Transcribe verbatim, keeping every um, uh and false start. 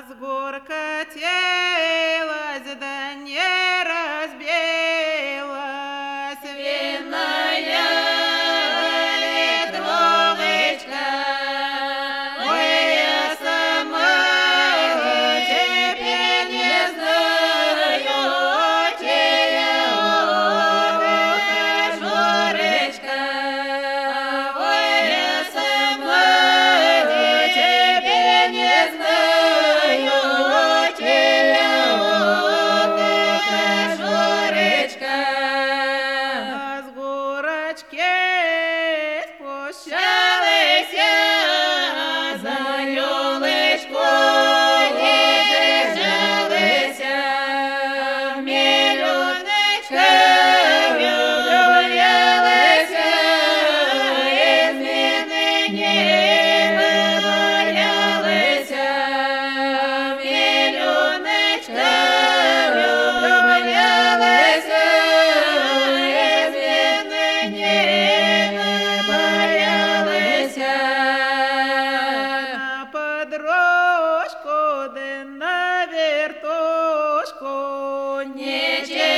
С гор катилась, да не разбилась винная литровочка. Ой, я сама теперь не знаю, чья Жорочка. Ой, я сама теперь не знаю, чья Жорочка. С горочки спущалась за ёлочкою, держалась милюточка, влюблялась, измены не боялась, милюточка, влюблялась, измены не боялась. На подружку да на вертушку не